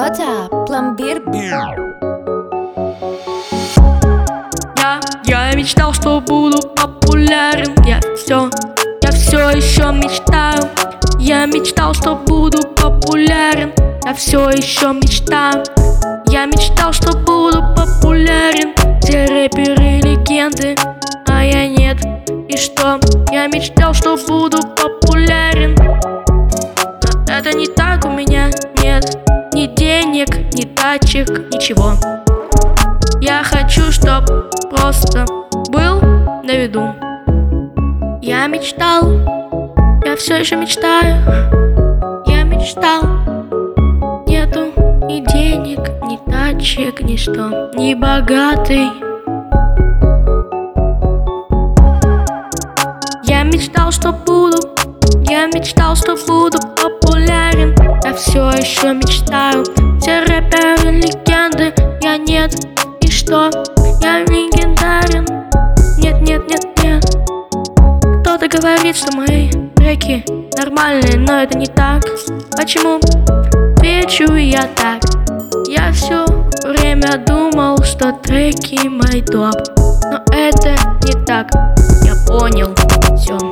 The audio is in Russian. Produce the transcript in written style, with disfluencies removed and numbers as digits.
Володя, пломбир. Я мечтал, что буду популярен. Я все еще мечтаю. Я мечтал, что буду популярен. Я все еще мечтаю. Я мечтал, что буду популярен. Все рэперы легенды, а я нет. И что? Я мечтал, что буду популярен. Но это не так, у меня нет ни денег, ни тачек, ничего. Я хочу, чтоб просто был на виду. Я мечтал, я все еще мечтаю. Я мечтал. Нету ни денег, ни тачек, ни что, ни богатый. Я мечтал, что буду популярен. Я все еще мечтаю. Все рэперы легенды, я нет. И что? Я легендарен. Нет. Кто-то говорит, что мои треки нормальные, но это не так. Почему? Отвечу я так. Я все время думал, что треки мои топ, но это не так. Я понял все.